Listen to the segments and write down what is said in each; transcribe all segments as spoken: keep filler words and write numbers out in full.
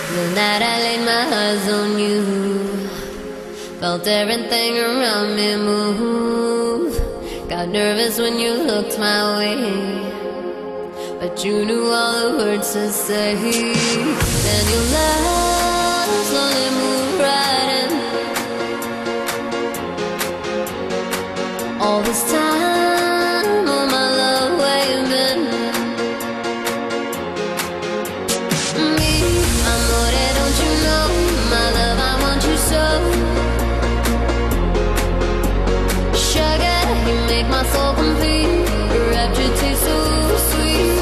The night I laid my eyes on you, felt everything around me move. Got nervous when you looked my way, but you knew all the words to say. Then your love slowly moved right in. All this time, oh my love, where you been? Me, amore, don't you know, my love, I want you so. Sugar, you make my soul complete. Rapture tastes so sweet.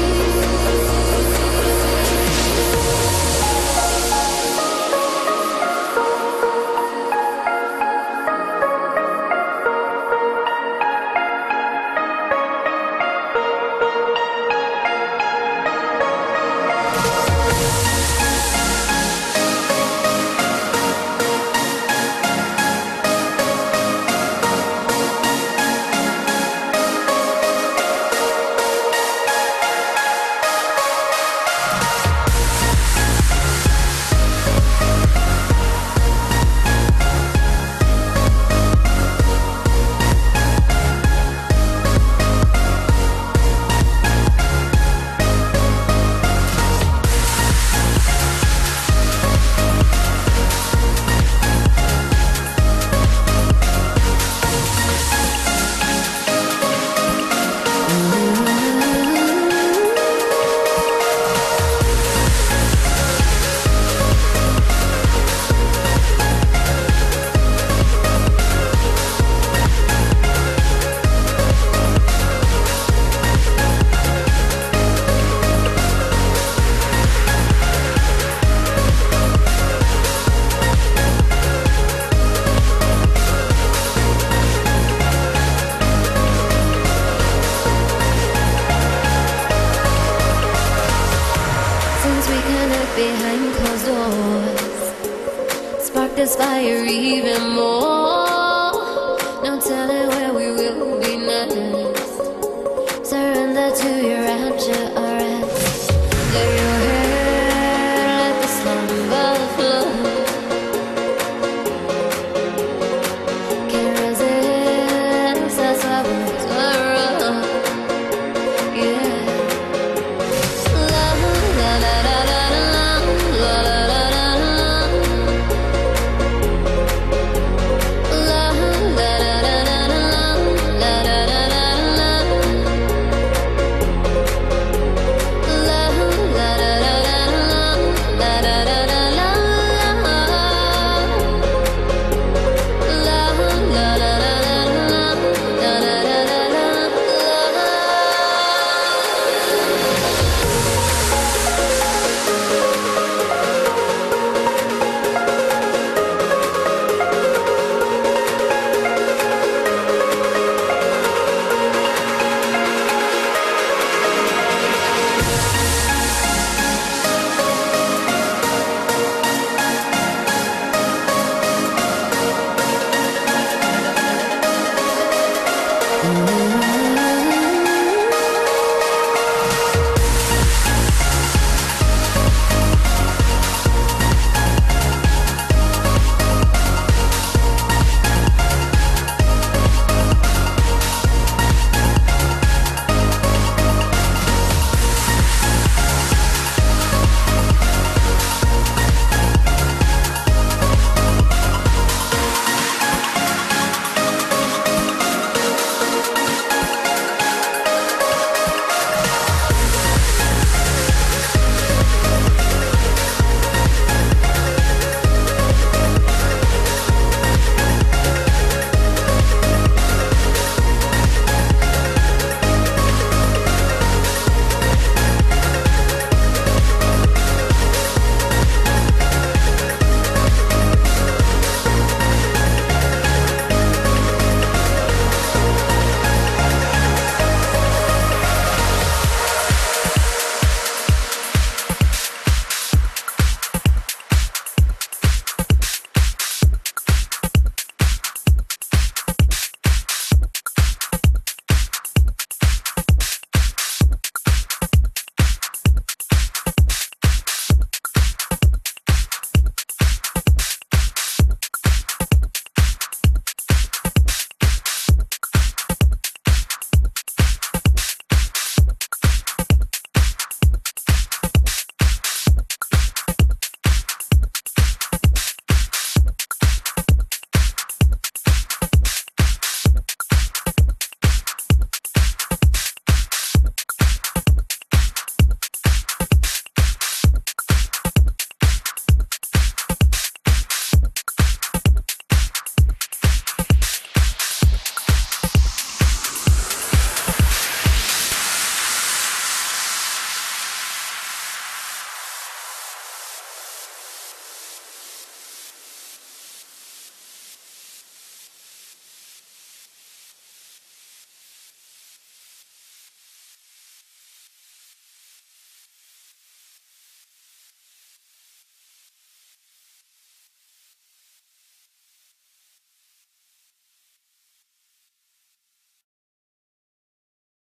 Behind closed doors, spark this fire even more. No telling where we will be next. Surrender to your